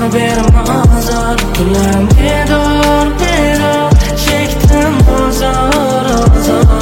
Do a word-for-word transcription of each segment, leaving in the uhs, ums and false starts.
berma azor. Tunlarim bedor bedor, chekdim ozor ozor.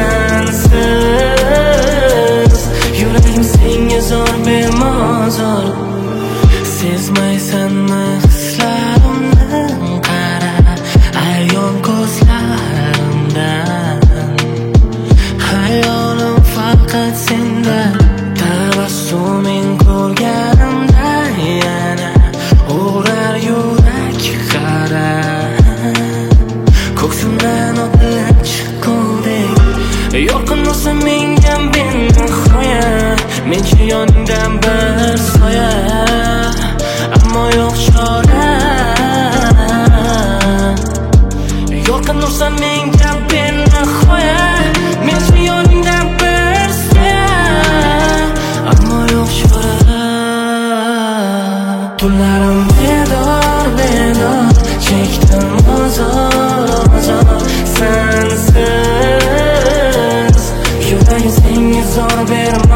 Sensiz yuragim senga zor berma azor. Sezmaysanmi hislarimni, qara ayon ko'zlarimdan. Hayolim faqat senda, tabassuming ko'rganimda yana urar yurak qara. Ko'ksimdan otilib chiqqudek yorqin bo'lsa menga benihoya. Menchi yoningdan bir soya, ammo yo'q chora. Yorqin bo'lsa menga benihoya, menchi yoningdan bir soya, ammo yo'q chora. Tunlarim bedor bedor, chekdim ozor ozor. Sensiz yuragim senga zor berma